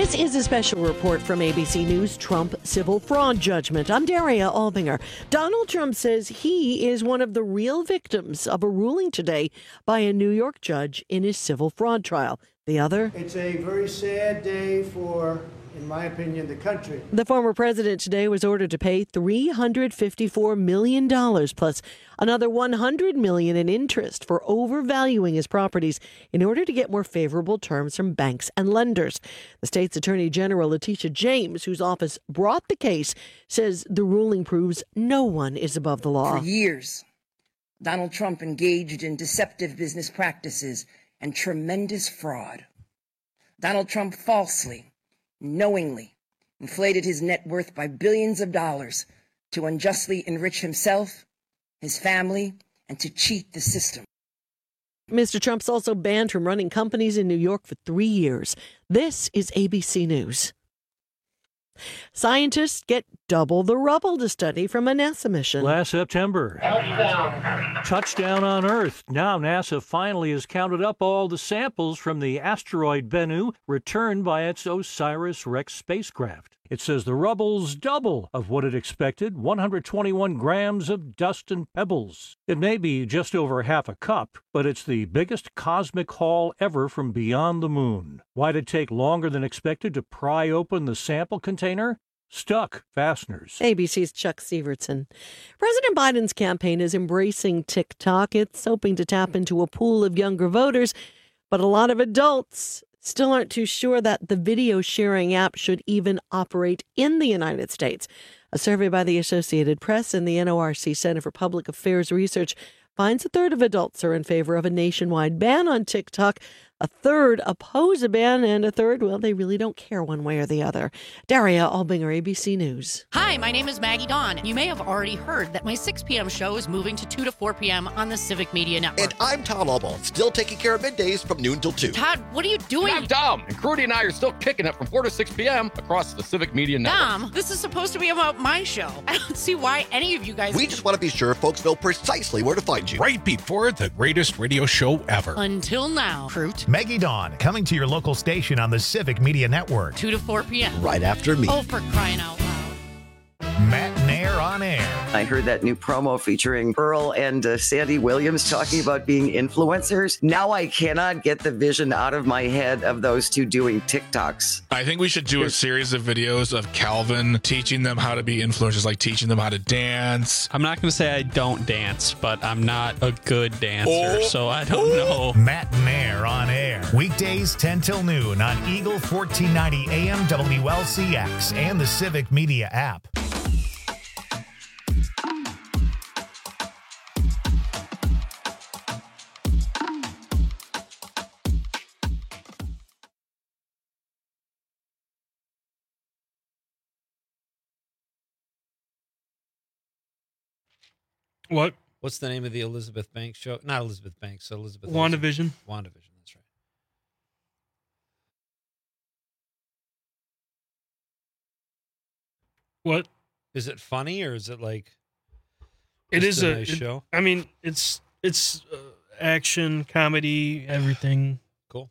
This is a special report from ABC News, Trump civil fraud judgment. I'm Daria Albinger. Donald Trump says he is one of the real victims of a ruling today by a New York judge in his civil fraud trial. The other? It's a very sad day for, in my opinion, the country. The former president today was ordered to pay $354 million plus another $100 million in interest for overvaluing his properties in order to get more favorable terms from banks and lenders. The state's attorney general, Letitia James, whose office brought the case, says the ruling proves no one is above the law. For years, Donald Trump engaged in deceptive business practices and tremendous fraud. Donald Trump falsely, knowingly inflated his net worth by billions of dollars to unjustly enrich himself, his family, and to cheat the system. Mr. Trump's also banned from running companies in New York for 3 years. This is ABC News. Scientists get double the rubble to study from a NASA mission. Last September, touchdown on Earth. Now NASA finally has counted up all the samples from the asteroid Bennu returned by its OSIRIS-REx spacecraft. It says the rubble's double of what it expected, 121 grams of dust and pebbles. It may be just over half a cup, but it's the biggest cosmic haul ever from beyond the moon. Why'd it take longer than expected to pry open the sample container? Stuck fasteners. ABC's Chuck Sievertson. President Biden's campaign is embracing TikTok. It's hoping to tap into a pool of younger voters, but a lot of adults still aren't too sure that the video sharing app should even operate in the United States. A survey by the Associated Press and the NORC Center for Public Affairs Research finds a third of adults are in favor of a nationwide ban on TikTok. A third oppose a ban, and a third, well, they really don't care one way or the other. Daria Albinger, ABC News. Hi, my name is Maggie Dawn. You may have already heard that my 6 p.m. show is moving to 2 to 4 p.m. on the Civic Media Network. And I'm Todd Albaugh, still taking care of middays from noon till 2. Todd, what are you doing? And I'm Dom, and Crudy and I are still kicking it from 4 to 6 p.m. across the Civic Media Network. Dom, this is supposed to be about my show. I don't see why any of you guys... We just want to be sure folks know precisely where to find you. Right before the greatest radio show ever. Until now, Fruit. Maggie Dawn, coming to your local station on the Civic Media Network. 2 to 4 p.m. Right after me. Oh, for crying out loud. Matt Nair on air. I heard that new promo featuring Earl and Sandy Williams talking about being influencers. Now I cannot get the vision out of my head of those two doing TikToks. I think we should do a series of videos of Calvin teaching them how to be influencers, like teaching them how to dance. I'm not going to say I don't dance, but I'm not a good dancer, so I don't know. Matt Nair on air. Weekdays 10 till noon on Eagle 1490 AM WLCX and the Civic Media app. What? What's the name of the Elizabeth Banks show? Not Elizabeth Banks, Elizabeth WandaVision. WandaVision, that's right. What? Is it funny or is it like It is a nice show? I mean, it's action, comedy, everything. Cool.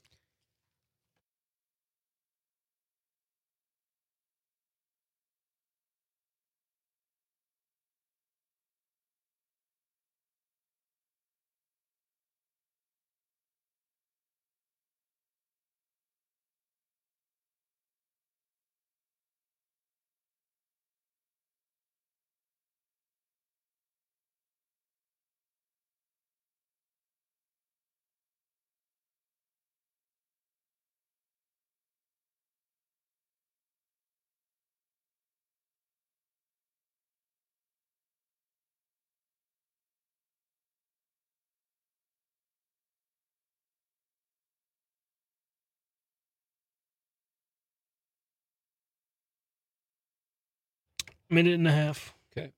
Minute and a half. Okay.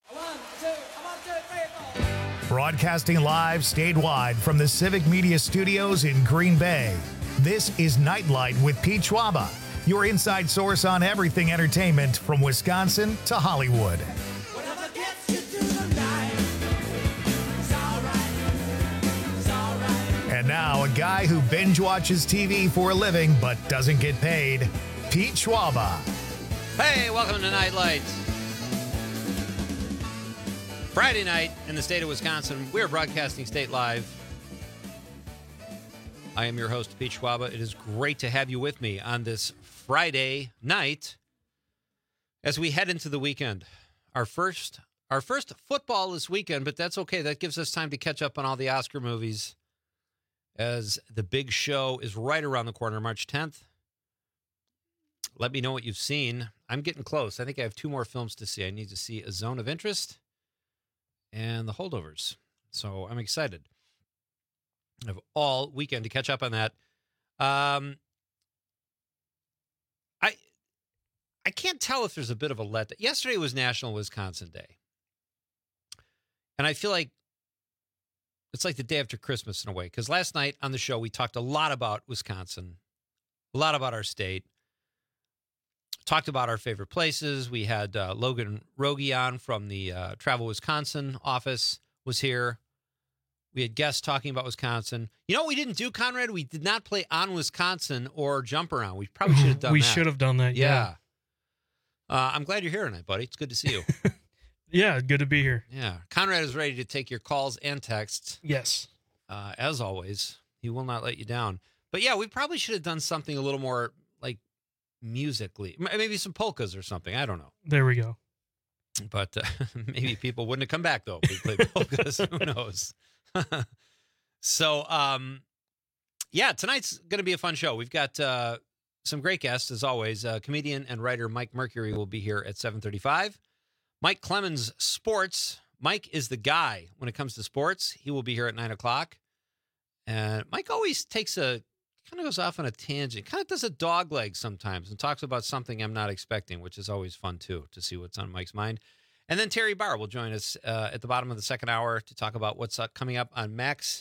Broadcasting live statewide from the Civic Media Studios in Green Bay. This is Nightlight with Pete Schwaba, your inside source on everything entertainment from Wisconsin to Hollywood. And now, a guy who binge watches TV for a living but doesn't get paid, Pete Schwaba. Hey, welcome to Nightlight. Friday night in the state of Wisconsin. We're broadcasting state live. I am your host, Pete Schwaba. It is great to have you with me on this Friday night as we head into the weekend. Our first football this weekend, but that's okay. That gives us time to catch up on all the Oscar movies as the big show is right around the corner, March 10th. Let me know what you've seen. I'm getting close. I think I have 2 more films to see. I need to see A Zone of Interest and The Holdovers. So I'm excited. I have all weekend to catch up on that. I can't tell if there's a bit of a letdown. Yesterday was National Wisconsin Day. And I feel like it's like the day after Christmas in a way. Because last night on the show, we talked a lot about Wisconsin, a lot about our state. Talked about our favorite places. We had Logan Rogie on from the Travel Wisconsin office was here. We had guests talking about Wisconsin. You know what we didn't do, Conrad? We did not play On Wisconsin or Jump Around. We probably should have done that. We should have done that, yeah. I'm glad you're here tonight, buddy. It's good to see you. Yeah, good to be here. Yeah. Conrad is ready to take your calls and texts. Yes. As always, he will not let you down. But yeah, we probably should have done something a little more like musically, maybe some polkas or something. I don't know. There we go. But maybe people wouldn't have come back though if we played polkas. Who knows? So, yeah, tonight's going to be a fun show. We've got some great guests as always. Comedian and writer Mike Mercury will be here at 7:35. Mike Clemens Sports. Mike is the guy when it comes to sports. He will be here at 9 o'clock. And Mike always kind of goes off on a tangent, kind of does a dog leg sometimes and talks about something I'm not expecting, which is always fun, too, to see what's on Mike's mind. And then Terry Barr will join us at the bottom of the second hour to talk about what's coming up on Max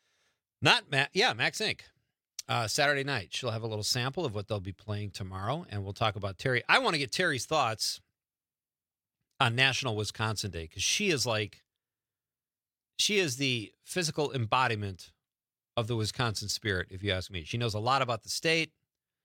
Inc. Saturday night. She'll have a little sample of what they'll be playing tomorrow, and we'll talk about Terry. I want to get Terry's thoughts on National Wisconsin Day because she is the physical embodiment of the Wisconsin spirit, if you ask me. She knows a lot about the state.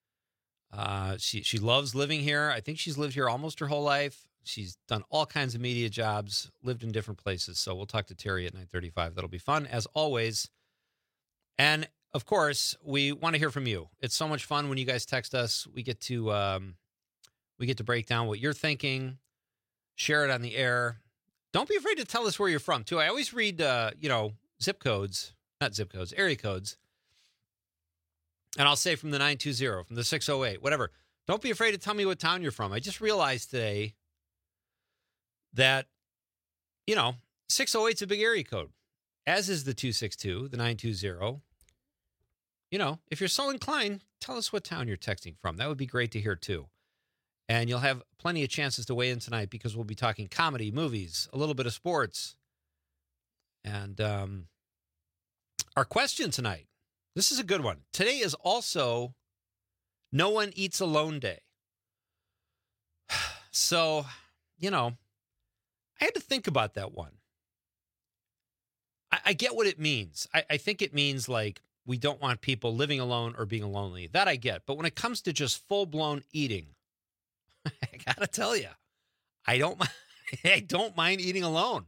She loves living here. I think she's lived here almost her whole life. She's done all kinds of media jobs, lived in different places. So we'll talk to Terry at 9:35. That'll be fun, as always. And, of course, we want to hear from you. It's so much fun when you guys text us. We get to break down what you're thinking, share it on the air. Don't be afraid to tell us where you're from, too. I always read, zip codes. Not zip codes, area codes. And I'll say from the 920, from the 608, whatever. Don't be afraid to tell me what town you're from. I just realized today that, 608 is a big area code, as is the 262, the 920. If you're so inclined, tell us what town you're texting from. That would be great to hear, too. And you'll have plenty of chances to weigh in tonight because we'll be talking comedy, movies, a little bit of sports. And our question tonight, this is a good one. Today is also No One Eats Alone Day. So, I had to think about that one. I get what it means. I think it means like we don't want people living alone or being lonely. That I get. But when it comes to just full-blown eating, I got to tell you, I don't mind eating alone.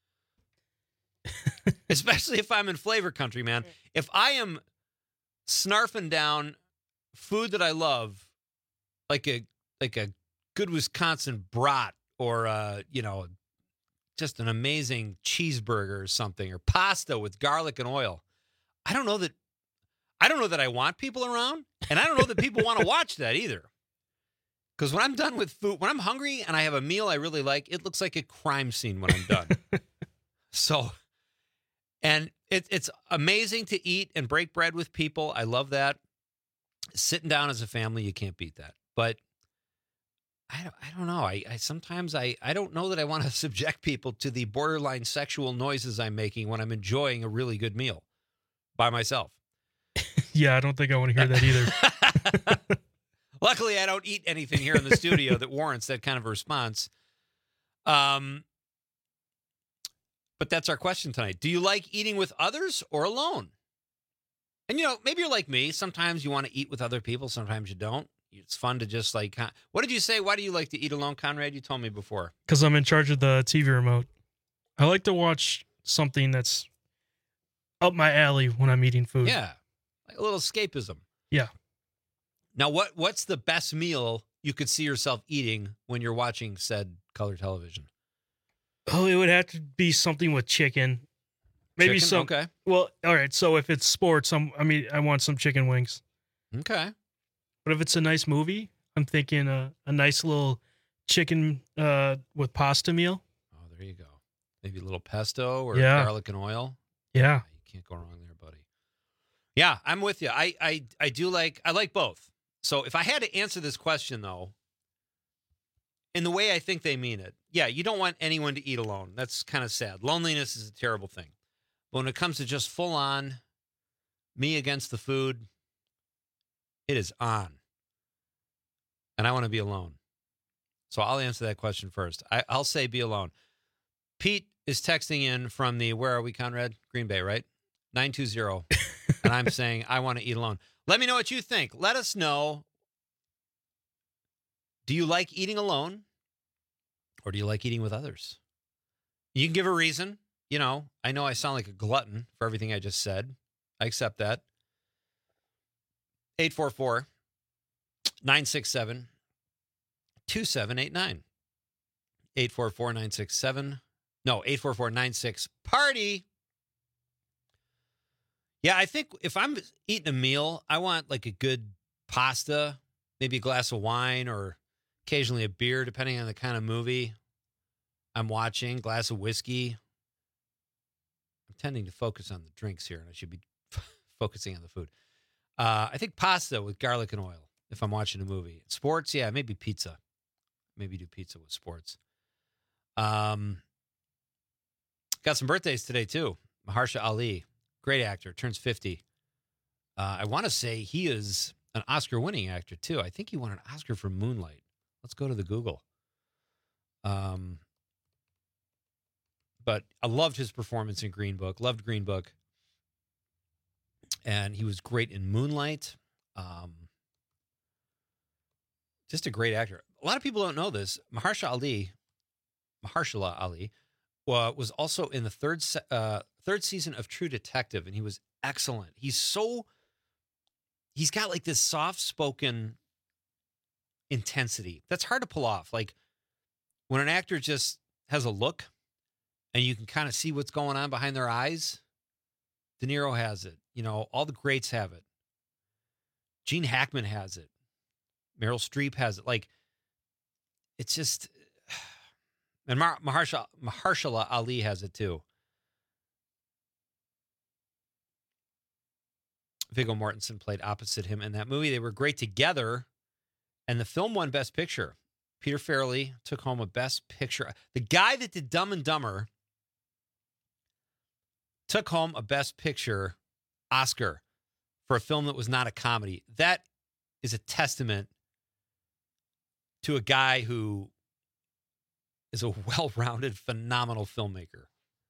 Especially if I'm in flavor country, man. If I am snarfing down food that I love, like a good Wisconsin brat or just an amazing cheeseburger or something, or pasta with garlic and oil, I don't know that I want people around, and I don't know that people want to watch that either. Because when I'm done with food, when I'm hungry and I have a meal I really like, it looks like a crime scene when I'm done. So, and it's amazing to eat and break bread with people. I love that. Sitting down as a family, you can't beat that. But I don't know. I sometimes I don't know that I want to subject people to the borderline sexual noises I'm making when I'm enjoying a really good meal by myself. Yeah, I don't think I want to hear that either. Luckily, I don't eat anything here in the studio that warrants that kind of a response. But that's our question tonight. Do you like eating with others or alone? And, maybe you're like me. Sometimes you want to eat with other people. Sometimes you don't. It's fun to just what did you say? Why do you like to eat alone, Conrad? You told me before. Because I'm in charge of the TV remote. I like to watch something that's up my alley when I'm eating food. Yeah. Like a little escapism. Yeah. Now, what's the best meal you could see yourself eating when you're watching said color television? Oh, it would have to be something with chicken. Maybe chicken? some. Okay. Well, all right. So if it's sports, I want some chicken wings. Okay. But if it's a nice movie, I'm thinking a nice little chicken with pasta meal. Oh, there you go. Maybe a little pesto or garlic and oil. Yeah. You can't go wrong there, buddy. Yeah, I'm with you. I like both. So if I had to answer this question, though, in the way I think they mean it, yeah, you don't want anyone to eat alone. That's kind of sad. Loneliness is a terrible thing. But when it comes to just full on me against the food, it is on. And I want to be alone. So I'll answer that question first. I'll say be alone. Pete is texting in from where are we, Conrad? Green Bay, right? 920. And I'm saying I want to eat alone. Let me know what you think. Let us know. Do you like eating alone? Or do you like eating with others? You can give a reason. I know I sound like a glutton for everything I just said. I accept that. 844-967-2789. 844-967-party. Yeah, I think if I'm eating a meal, I want like a good pasta, maybe a glass of wine or occasionally a beer, depending on the kind of movie I'm watching, glass of whiskey. I'm tending to focus on the drinks here, and I should be focusing on the food. I think pasta with garlic and oil if I'm watching a movie. Sports, yeah, maybe pizza. Maybe do pizza with sports. Got some birthdays today, too. Mahershala Ali, great actor, turns 50. I want to say he is an Oscar-winning actor, too. I think he won an Oscar for Moonlight. Let's go to the Google. But I loved his performance in Green Book. Loved Green Book. And he was great in Moonlight. Just a great actor. A lot of people don't know this. Mahershala Ali was also in the third season of True Detective, and he was excellent. He's got like this soft-spoken intensity that's hard to pull off. Like when an actor just has a look and you can kind of see what's going on behind their eyes. De Niro has it. All the greats have it. Gene Hackman has it. Meryl Streep has it. Like, it's just... And Mahershala Ali has it too. Viggo Mortensen played opposite him in that movie. They were great together, and the film won Best Picture. Peter Farrelly took home a Best Picture. The guy that did Dumb and Dumber took home a Best Picture Oscar for a film that was not a comedy. That is a testament to a guy who is a well-rounded, phenomenal filmmaker.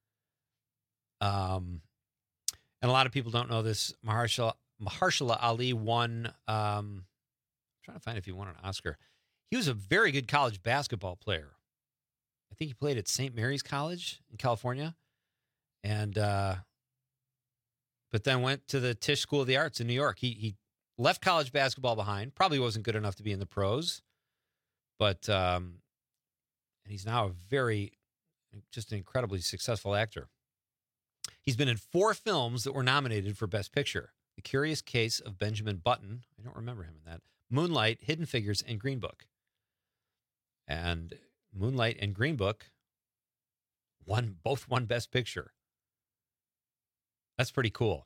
And a lot of people don't know this. Mahershala Ali won, I'm trying to find if he won an Oscar. He was a very good college basketball player. I think he played at St. Mary's College in California. And, but then went to the Tisch School of the Arts in New York. He left college basketball behind. Probably wasn't good enough to be in the pros. But, and he's now just an incredibly successful actor. He's been in 4 films that were nominated for Best Picture. The Curious Case of Benjamin Button. I don't remember him in that. Moonlight, Hidden Figures, and Green Book. And Moonlight and Green Book both won Best Picture. That's pretty cool.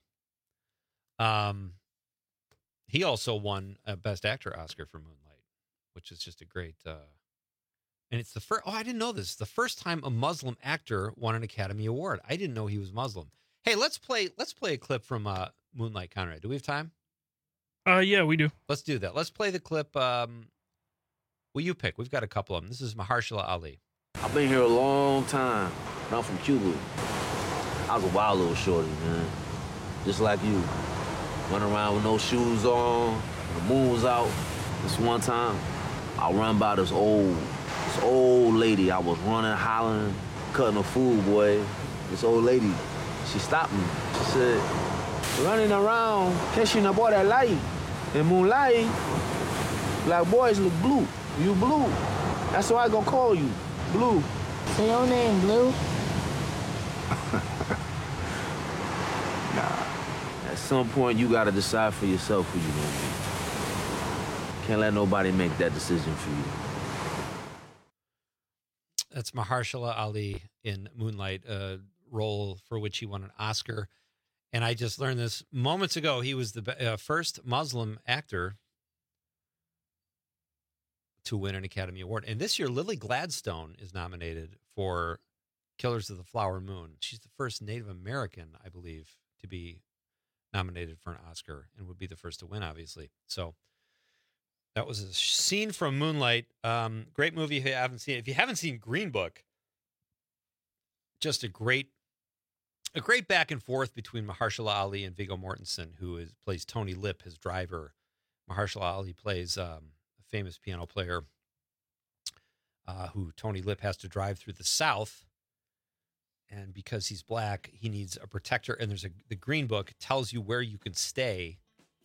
He also won a Best Actor Oscar for Moonlight, which is just a great And it's the first. Oh, I didn't know this. The first time a Muslim actor won an Academy Award. I didn't know he was Muslim. Hey, let's play a clip from Moonlight, Conrad. Do we have time? Yeah, we do. Let's do that. Let's play the clip. Will you pick? We've got a couple of them. This is Mahershala Ali. I've been here a long time, and I'm from Cuba. I was a wild little shorty, man. Just like you. Running around with no shoes on, the moon was out. This one time, I run by this old lady. I was running, hollering, cutting her food, boy. This old lady, she stopped me. She said, running around, catching a boy that light. In moonlight, black boys look blue. You blue. That's why I gonna call you, Blue. So your name Blue? Nah. At some point, you gotta decide for yourself who you gonna be. Can't let nobody make that decision for you. That's Mahershala Ali in Moonlight, a role for which he won an Oscar. And I just learned this moments ago. He was the first Muslim actor to win an Academy Award. And this year, Lily Gladstone is nominated for Killers of the Flower Moon. She's the first Native American, I believe, to be nominated for an Oscar and would be the first to win, obviously. So that was a scene from Moonlight. Great movie if you haven't seen it. If you haven't seen Green Book, just a great back and forth between Mahershala Ali and Viggo Mortensen, who plays Tony Lip, his driver. Mahershala Ali plays a famous piano player who Tony Lip has to drive through the South. And because he's black, he needs a protector. And the Green Book tells you where you can stay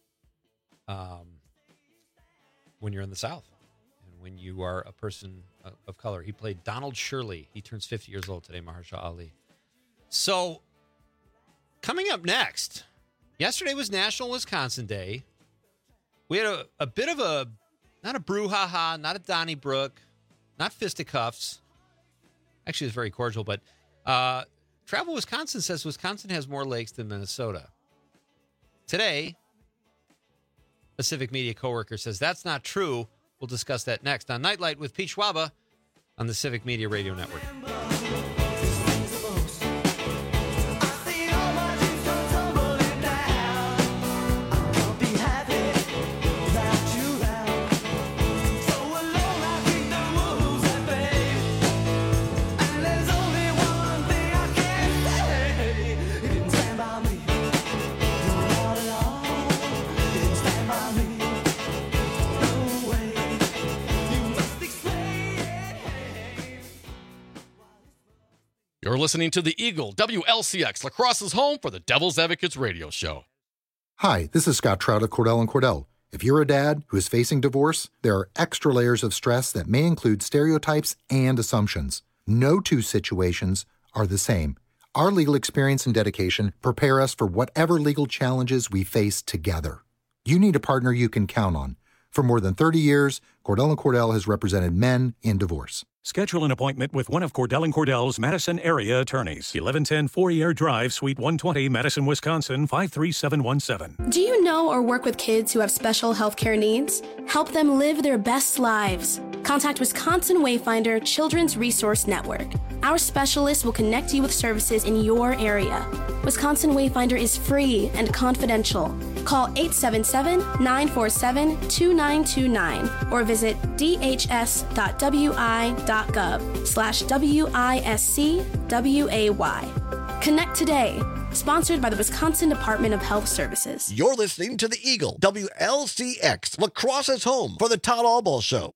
when you're in the South and when you are a person of color. He played Donald Shirley. He turns 50 years old today, Mahershala Ali. So coming up next, yesterday was National Wisconsin Day. We had a bit of not a brouhaha, not a Donnybrook, not fisticuffs. Actually, it's very cordial, but Travel Wisconsin says Wisconsin has more lakes than Minnesota. Today, a Civic Media coworker says that's not true. We'll discuss that next on Nightlight with Pete Schwaba on the Civic Media Radio Network. You're listening to The Eagle, WLCX, La Crosse's home for the Devil's Advocates radio show. Hi, this is Scott Trout of Cordell & Cordell. If you're a dad who is facing divorce, there are extra layers of stress that may include stereotypes and assumptions. No two situations are the same. Our legal experience and dedication prepare us for whatever legal challenges we face together. You need a partner you can count on. For more than 30 years, Cordell & Cordell has represented men in divorce. Schedule an appointment with one of Cordell & Cordell's Madison area attorneys. 1110 Fourier Drive, Suite 120, Madison, Wisconsin, 53717. Do you know or work with kids who have special healthcare needs? Help them live their best lives. Contact Wisconsin Wayfinder Children's Resource Network. Our specialists will connect you with services in your area. Wisconsin Wayfinder is free and confidential. Call 877-947-2929 or visit dhs.wi.gov/WISCWAY. Connect today. Sponsored by the Wisconsin Department of Health Services. You're listening to The Eagle, WLCX, La Crosse's home for the Todd Albaugh Show.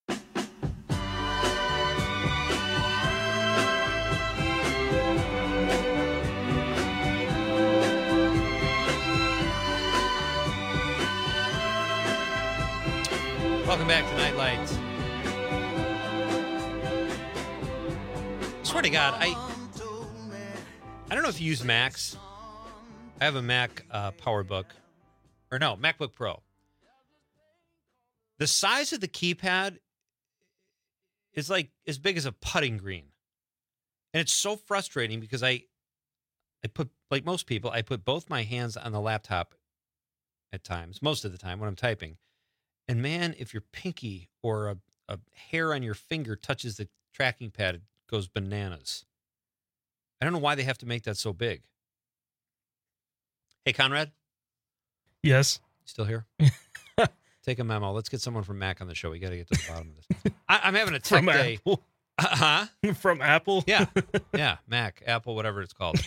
Welcome back to Nightlight. Swear to God, I don't know if you use Macs. I have a Mac PowerBook. Or no, MacBook Pro. The size of the keypad is like as big as a putting green. And it's so frustrating because I put, like most people, I put both my hands on the laptop at times, most of the time when I'm typing. And man, if your pinky or a hair on your finger touches the tracking pad goes bananas. I don't know why they have to make that so big. Hey, Conrad? Yes. Still here? Take a memo. Let's get someone from Mac on the show. We got to get to the bottom of this. I'm having a tech From day. Apple? Huh? From Apple? Yeah. Yeah. Mac, Apple, whatever it's called.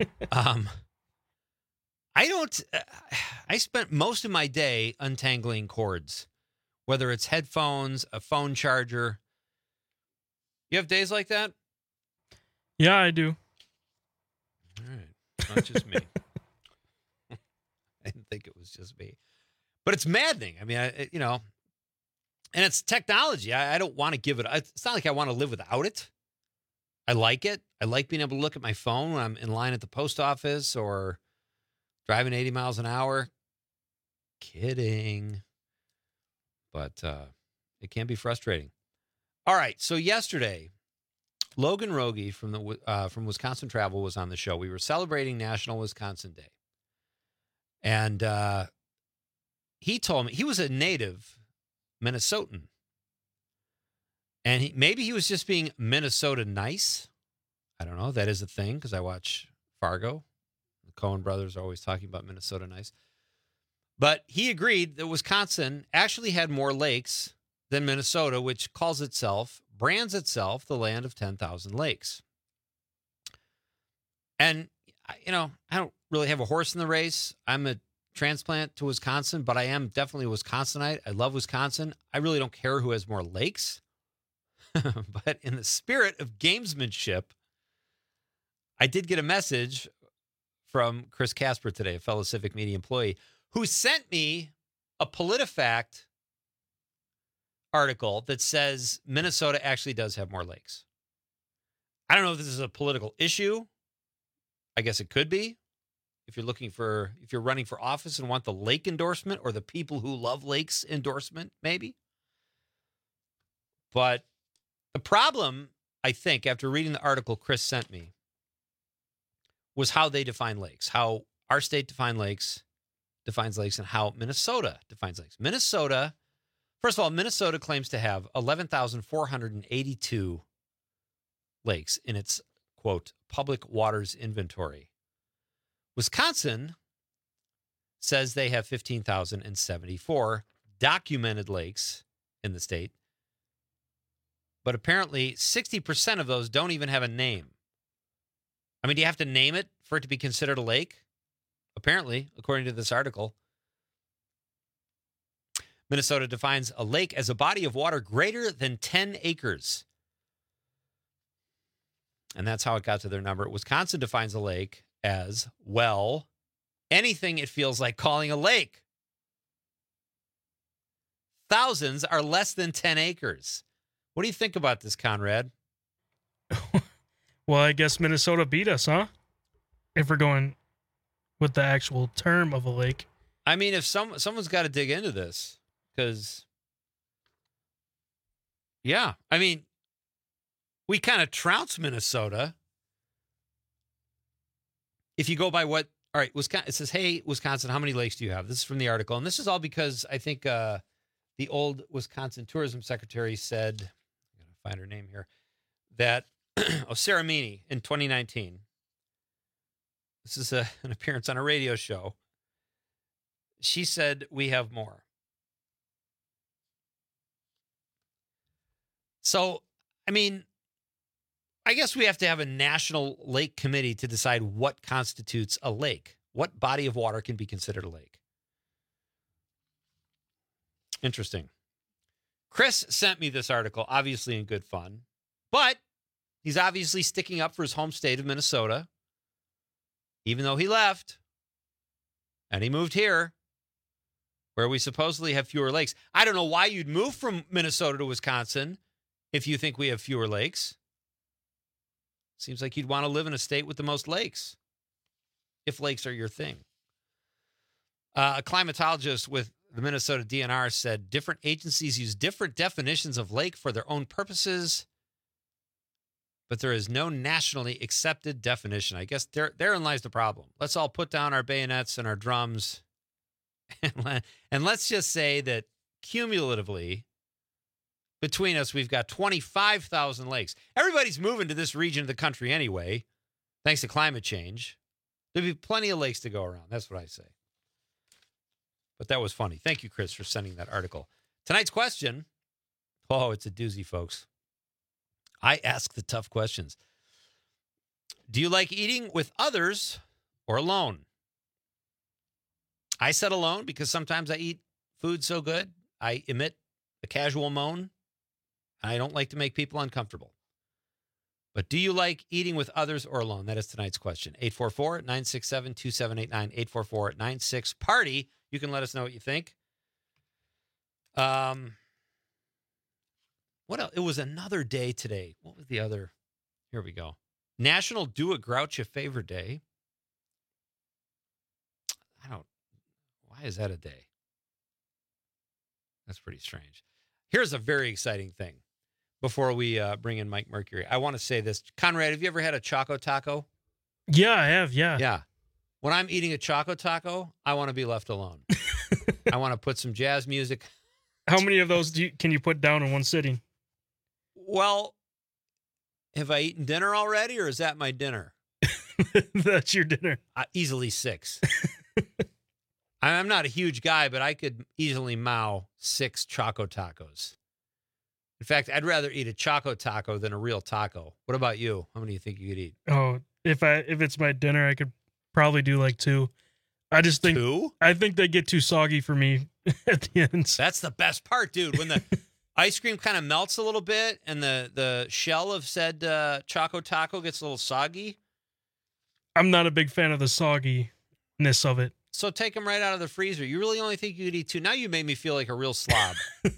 I spent most of my day untangling cords, whether it's headphones, a phone charger. You have days like that? Yeah, I do. All right. It's not just me. I didn't think it was just me. But it's maddening. I mean, and it's technology. I don't want to give it. It's not like I want to live without it. I like it. I like being able to look at my phone when I'm in line at the post office or driving 80 miles an hour. Kidding. But it can be frustrating. All right. So yesterday, Logan Rogie from Wisconsin Travel was on the show. We were celebrating National Wisconsin Day. And he told me he was a native Minnesotan. And maybe he was just being Minnesota nice. I don't know. That is a thing because I watch Fargo. The Coen brothers are always talking about Minnesota nice. But he agreed that Wisconsin actually had more lakes than Minnesota, which brands itself the land of 10,000 lakes. And, I don't really have a horse in the race. I'm a transplant to Wisconsin, but I am definitely a Wisconsinite. I love Wisconsin. I really don't care who has more lakes. But in the spirit of gamesmanship, I did get a message from Chris Casper today, a fellow Civic Media employee, who sent me a PolitiFact article that says Minnesota actually does have more lakes. I don't know if this is a political issue. I guess it could be. If you're running for office and want the lake endorsement or the people who love lakes endorsement, maybe. But the problem, I think, after reading the article Chris sent me, was how they define lakes, how our state defines lakes, and how Minnesota defines lakes. First of all, Minnesota claims to have 11,482 lakes in its, quote, public waters inventory. Wisconsin says they have 15,074 documented lakes in the state, but apparently 60% of those don't even have a name. I mean, do you have to name it for it to be considered a lake? Apparently, according to this article, Minnesota defines a lake as a body of water greater than 10 acres. And that's how it got to their number. Wisconsin defines a lake as, well, anything it feels like calling a lake. Thousands are less than 10 acres. What do you think about this, Conrad? Well, I guess Minnesota beat us, huh? If we're going with the actual term of a lake. I mean, if someone's got to dig into this, because, yeah, I mean, we kind of trounce Minnesota. If you go by what, all right, Wisconsin, it says, hey, Wisconsin, how many lakes do you have? This is from the article. And this is all because I think the old Wisconsin tourism secretary said, I'm going to find her name here, that Sarah Meany in 2019, this is an appearance on a radio show. She said, we have more. So, I mean, I guess we have to have a national lake committee to decide what constitutes a lake. What body of water can be considered a lake? Interesting. Chris sent me this article, obviously in good fun, but he's obviously sticking up for his home state of Minnesota, even though he left and he moved here, where we supposedly have fewer lakes. I don't know why you'd move from Minnesota to Wisconsin if you think we have fewer lakes. Seems like you'd want to live in a state with the most lakes, if lakes are your thing. A climatologist with the Minnesota DNR said different agencies use different definitions of lake for their own purposes, but there is no nationally accepted definition. I guess therein lies the problem. Let's all put down our bayonets and our drums, and let's just say that cumulatively, Between us, we've got 25,000 lakes. Everybody's moving to this region of the country anyway, thanks to climate change. There'll be plenty of lakes to go around. That's what I say. But that was funny. Thank you, Chris, for sending that article. Tonight's question, it's a doozy, folks. I ask the tough questions. Do you like eating with others or alone? I said alone because sometimes I eat food so good, I emit a casual moan. I don't like to make people uncomfortable. But do you like eating with others or alone? That is tonight's question. 844-967-2789, 844-96-PARTY. You can let us know what you think. What else? It was another day today. What was the other? Here we go. National Do a Grouch a Favor Day. Why is that a day? That's pretty strange. Here's a very exciting thing before we bring in Mike Mercury. I want to say this. Conrad, have you ever had a Choco Taco? Yeah, I have. Yeah. Yeah. When I'm eating a Choco Taco, I want to be left alone. I want to put some jazz music. How many of those can you put down in one sitting? Well, have I eaten dinner already, or is that my dinner? That's your dinner. Easily 6. I'm not a huge guy, but I could easily mow 6 Choco Tacos. In fact, I'd rather eat a Choco Taco than a real taco. What about you? How many do you think you could eat? Oh, if it's my dinner, I could probably do like 2. I just think 2? I think they get too soggy for me at the end. That's the best part, dude. When the ice cream kind of melts a little bit and the shell of said Choco Taco gets a little soggy. I'm not a big fan of the sogginess of it. So take them right out of the freezer. You really only think you could eat 2? Now you made me feel like a real slob.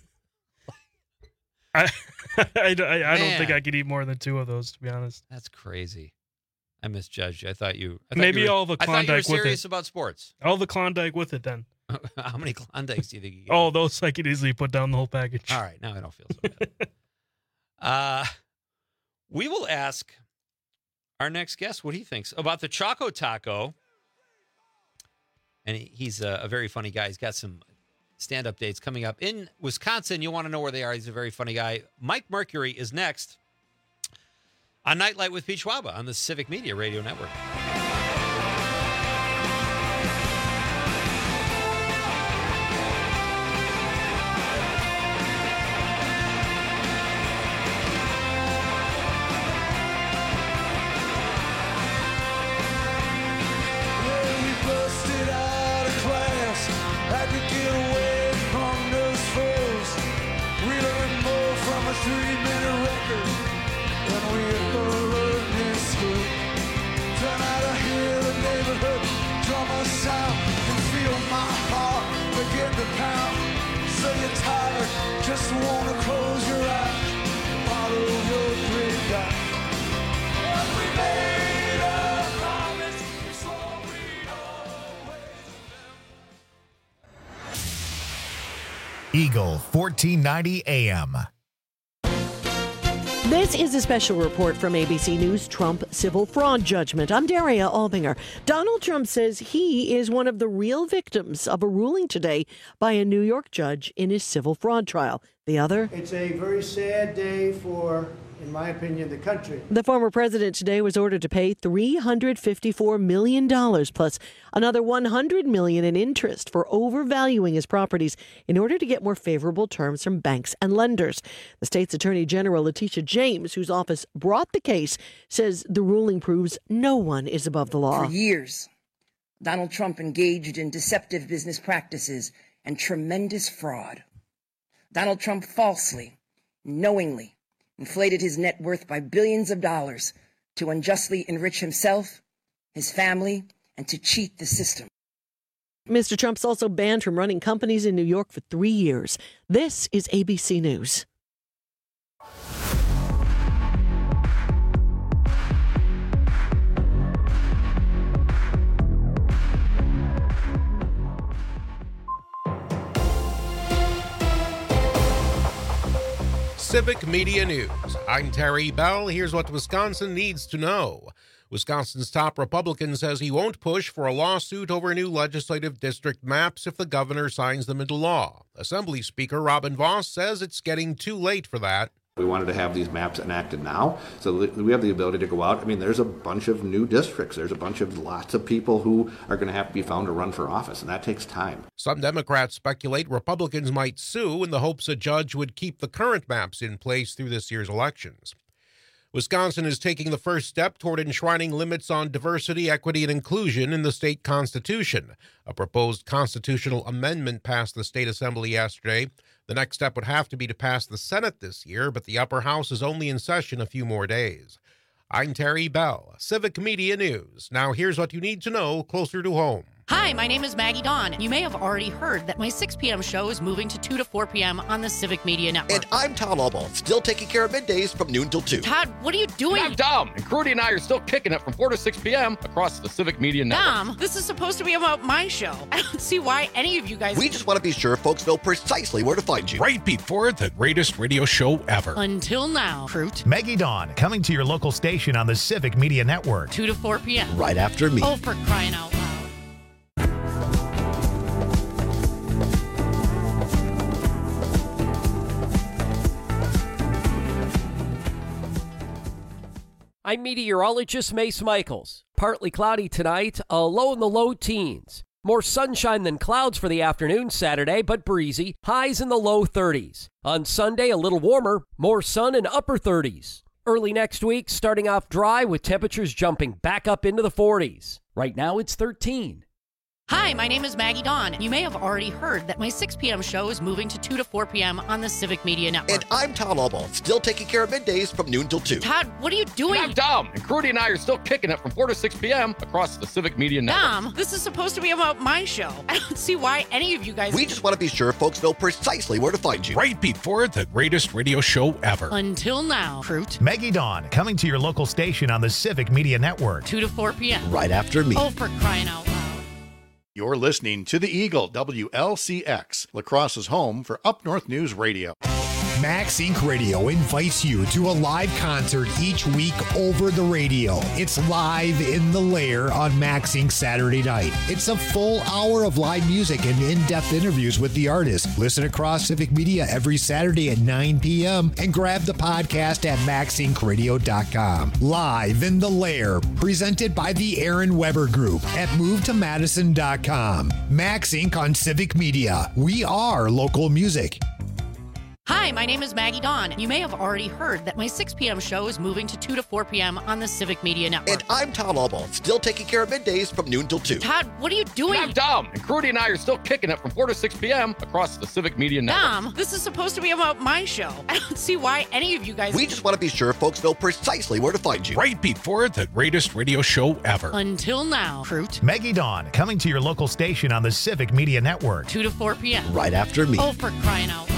I don't think I could eat more than 2 of those, to be honest. That's crazy. I misjudged you. I thought you all the Klondike with it. I thought you were serious about sports. All the Klondike with it, then. How many Klondikes do you think you get? Oh, those I could easily put down the whole package. All right, now I don't feel so bad. We will ask our next guest what he thinks about the Choco Taco. And he's a very funny guy. He's got some stand-up dates coming up in Wisconsin. You'll want to know where they are. He's a very funny guy. Mike Mercury is next on Nightlight with Pete Schwaba on the Civic Media Radio Network. Just wanna close your eyes, bottle your drink down. We made a promise, so we always Eagle 1490 AM. This is a special report from ABC News, Trump civil fraud judgment. I'm Daria Albinger. Donald Trump says he is one of the real victims of a ruling today by a New York judge in his civil fraud trial. The other? It's a very sad day for, in my opinion, the country. The former president today was ordered to pay $354 million plus another $100 million in interest for overvaluing his properties in order to get more favorable terms from banks and lenders. The state's Attorney General Letitia James, whose office brought the case, says the ruling proves no one is above the law. For years, Donald Trump engaged in deceptive business practices and tremendous fraud. Donald Trump falsely, knowingly, inflated his net worth by billions of dollars to unjustly enrich himself, his family, and to cheat the system. Mr. Trump's also banned from running companies in New York for 3 years. This is ABC News. Civic Media News. I'm Terry Bell. Here's what Wisconsin needs to know. Wisconsin's top Republican says he won't push for a lawsuit over new legislative district maps if the governor signs them into law. Assembly Speaker Robin Vos says it's getting too late for that. We wanted to have these maps enacted now so that we have the ability to go out. I mean, there's a bunch of new districts. There's a bunch of lots of people who are going to have to be found to run for office, and that takes time. Some Democrats speculate Republicans might sue in the hopes a judge would keep the current maps in place through this year's elections. Wisconsin is taking the first step toward enshrining limits on diversity, equity, and inclusion in the state constitution. A proposed constitutional amendment passed the state assembly yesterday. The next step would have to be to pass the Senate this year, but the upper house is only in session a few more days. I'm Terry Bell, Civic Media News. Now here's what you need to know closer to home. Hi, my name is Maggie Dawn. You may have already heard that my 6 p.m. show is moving to 2 to 4 p.m. on the Civic Media Network. And I'm Todd Albaugh, still taking care of middays from noon till 2. Todd, what are you doing? I'm Dom, and Crudy and I are still kicking it from 4 to 6 p.m. across the Civic Media Network. Dom, this is supposed to be about my show. I don't see why any of you guys... We just want to be sure folks know precisely where to find you. Right before the greatest radio show ever. Until now, Fruit. Maggie Dawn, coming to your local station on the Civic Media Network. 2 to 4 p.m. Right after me. Oh, for crying out loud. I'm meteorologist Mace Michaels. Partly cloudy tonight, a low in the low teens. More sunshine than clouds for the afternoon Saturday, but breezy. Highs in the low 30s. On Sunday, a little warmer, more sun and upper 30s. Early next week, starting off dry with temperatures jumping back up into the 40s. Right now, it's 13. Hi, my name is Maggie Dawn. You may have already heard that my 6 p.m. show is moving to 2 to 4 p.m. on the Civic Media Network. And I'm Todd Albaugh, still taking care of middays from noon till 2. Todd, what are you doing? I'm Dom, and Crudy and I are still kicking it from 4 to 6 p.m. across the Civic Media Network. Dom, this is supposed to be about my show. I don't see why any of you guys... We just want to be sure folks know precisely where to find you. Right before the greatest radio show ever. Until now, Fruit. Maggie Dawn, coming to your local station on the Civic Media Network. 2 to 4 p.m. Right after me. Oh, for crying out loud. You're listening to the Eagle, WLCX, La Crosse's home for Up North News Radio. Max Inc. Radio invites you to a live concert each week over the radio. It's Live in the Lair on Max Inc. Saturday night. It's a full hour of live music and in-depth interviews with the artist. Listen across Civic Media every Saturday at 9 p.m. and grab the podcast at maxincradio.com. Live in the Lair, presented by the Aaron Weber Group at movetomadison.com. Max Inc. on Civic Media. We are local music. Hi, my name is Maggie Dawn. You may have already heard that my 6 p.m. show is moving to 2 to 4 p.m. on the Civic Media Network. And I'm Todd Albaugh, still taking care of middays from noon till 2. Todd, what are you doing? I'm Dom, and Crudy and I are still kicking it from 4 to 6 p.m. across the Civic Media Network. Dom, this is supposed to be about my show. I don't see why any of you guys... We just want to be sure folks know precisely where to find you. Right before the greatest radio show ever. Until now, Fruit. Maggie Dawn, coming to your local station on the Civic Media Network. 2 to 4 p.m. Right after me. Oh, for crying out loud.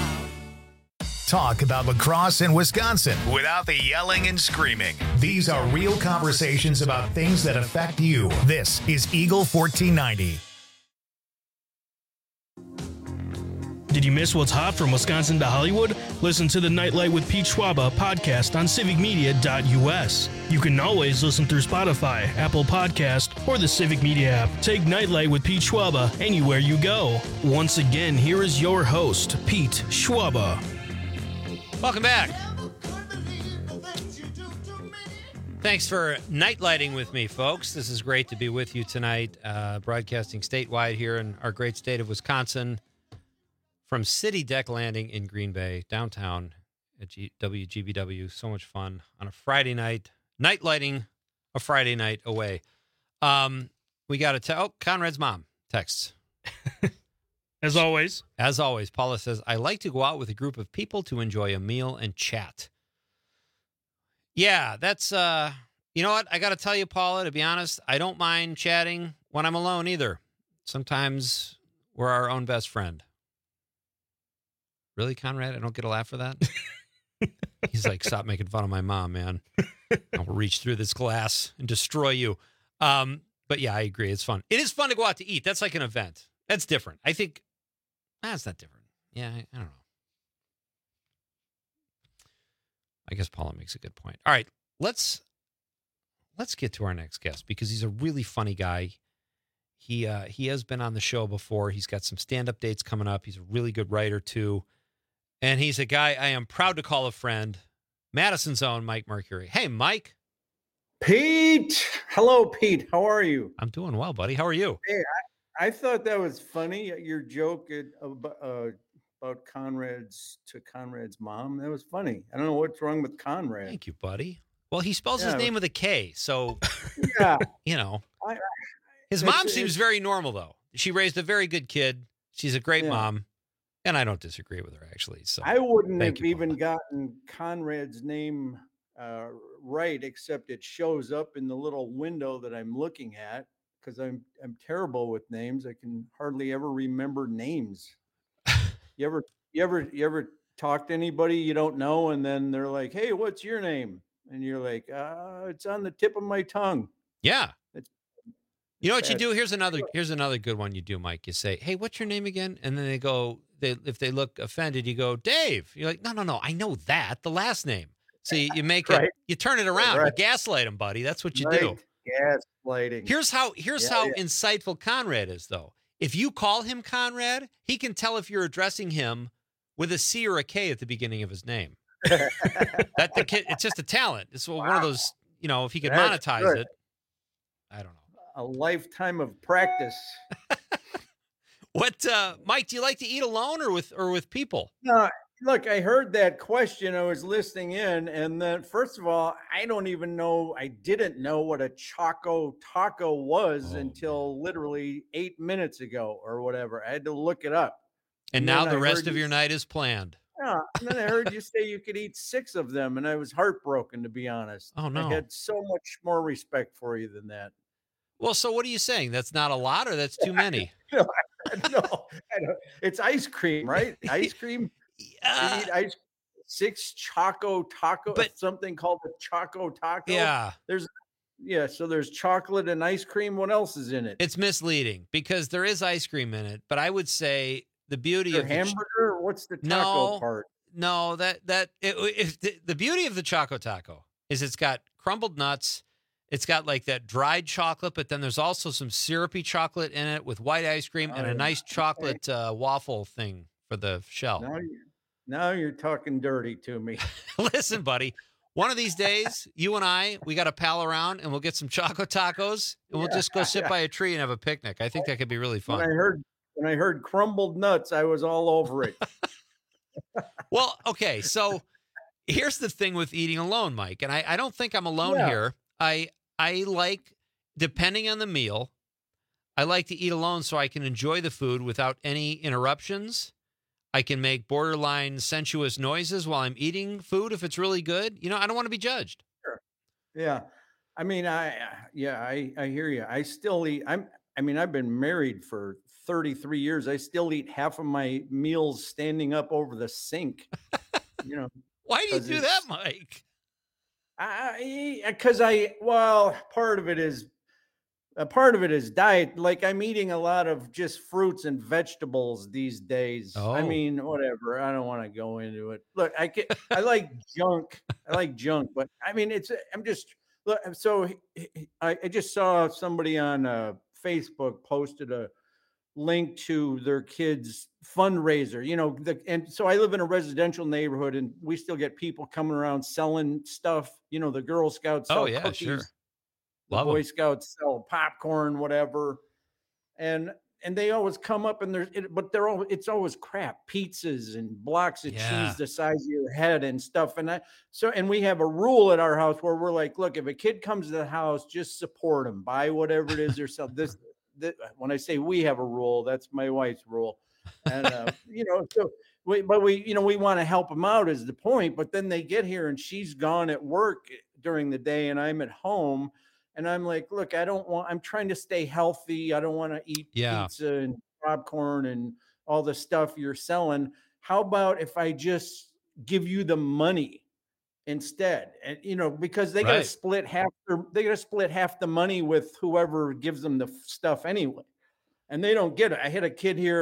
Talk about lacrosse in Wisconsin without the yelling and screaming. These are real conversations about things that affect you. This is Eagle 1490. Did you miss what's hot from Wisconsin to Hollywood? Listen to the Nightlight with Pete Schwaba podcast on civicmedia.us. You can always listen through Spotify, Apple Podcast, or the Civic Media app. Take Nightlight with Pete Schwaba anywhere you go. Once again, here is your host, Pete Schwaba. Welcome back. Thanks for nightlighting with me, folks. This is great to be with you tonight, broadcasting statewide here in our great state of Wisconsin from City Deck Landing in Green Bay, downtown at WGBW. So much fun on a Friday night. Nightlighting a Friday night away. We got to tell Conrad's mom texts. As always. As always, Paula says, I like to go out with a group of people to enjoy a meal and chat. Yeah, that's, you know what? I got to tell you, Paula, to be honest, I don't mind chatting when I'm alone either. Sometimes we're our own best friend. Really, Conrad? I don't get a laugh for that? He's like, stop making fun of my mom, man. I'll reach through this glass and destroy you. But yeah, I agree. It's fun. It is fun to go out to eat. That's like an event. That's different. I think that's not different. Yeah, I don't know. I guess Paula makes a good point. All right, let's let's get to our next guest because he's a really funny guy. He has been on the show before. He's got some stand-up dates coming up. He's a really good writer, too. And he's a guy I am proud to call a friend, Madison's own Mike Mercury. Hey, Mike. Pete. Hello, Pete. How are you? I'm doing well, buddy. How are you? Hey, I thought that was funny. Your joke about Conrad's mom. That was funny. I don't know what's wrong with Conrad. Thank you, buddy. Well, he spells his name with a K, so, yeah. you know. His mom seems very normal, though. She raised a very good kid. She's a great mom, and I don't disagree with her, actually. So I wouldn't have even gotten Conrad's name right, except it shows up in the little window that I'm looking at because I'm terrible with names. I can hardly ever remember names. You ever talk to anybody you don't know, and then they're like, "Hey, what's your name?" And you're like, "It's on the tip of my tongue." Yeah. You know what you bad. do? Here's another good one you do, Mike. You say, "Hey, what's your name again?" And then if they look offended, you go, "Dave." You're like, "No, I know that, the last name." So you make it, you turn it around. Right. You gaslight them, buddy. That's what you do. Gaslighting. Here's how insightful Conrad is, though. If you call him Conrad, he can tell if you're addressing him with a C or a K at the beginning of his name. It's just a talent. It's one of those, if he could monetize it. I don't know. A lifetime of practice. What, Mike? Do you like to eat alone or with people? No, look, I heard that question. I was listening in, and then first of all, I didn't know what a Choco Taco was until literally 8 minutes ago or whatever. I had to look it up. And now the rest of your night is planned. Yeah, and then I heard you say you could eat 6 of them, and I was heartbroken, to be honest. Oh, no. I had so much more respect for you than that. Well, so what are you saying? That's not a lot, or that's too many? No, it's ice cream, right? Ice cream. You eat 6 Choco Taco, but something called a Choco Taco. Yeah. So there's chocolate and ice cream. What else is in it? It's misleading because there is ice cream in it, but I would say the beauty of hamburger. What's the taco part? No, the beauty of the Choco Taco is it's got crumbled nuts. It's got like that dried chocolate, but then there's also some syrupy chocolate in it with white ice cream and a nice chocolate waffle thing for the shell. Now you're talking dirty to me. Listen, buddy, one of these days, you and we got to pal around and we'll get some Choco Tacos and we'll just go sit by a tree and have a picnic. I think that could be really fun. When I heard crumbled nuts, I was all over it. Well, okay, so here's the thing with eating alone, Mike, and I don't think I'm alone here. I like, depending on the meal, I like to eat alone so I can enjoy the food without any interruptions. I can make borderline sensuous noises while I'm eating food if it's really good. I don't want to be judged. Sure. Yeah. I mean, I hear you. I still eat. I've been married for 33 years. I still eat half of my meals standing up over the sink. Why do you do that, Mike? Because part of it is diet. Like I'm eating a lot of just fruits and vegetables these days. Oh. I mean, whatever. I don't want to go into it. Look, I like junk. I like junk, but I mean, so I just saw somebody on Facebook posted a link to their kids' fundraiser, and so I live in a residential neighborhood and we still get people coming around selling stuff, the Girl Scouts sell cookies, sure. the Boy Scouts sell popcorn, whatever. And they always come up and it's always crap, pizzas and blocks of cheese the size of your head and stuff. And we have a rule at our house where we're like, look, if a kid comes to the house, just support them, buy whatever it is they're selling. When I say we have a rule, that's my wife's rule. And, we want to help them out is the point, but then they get here and she's gone at work during the day and I'm at home and I'm like, look, I'm trying to stay healthy. I don't want to eat pizza and popcorn and all the stuff you're selling. How about if I just give you the money instead? And, because they got to split half the money with whoever gives them the stuff anyway. And they don't get it. I had a kid here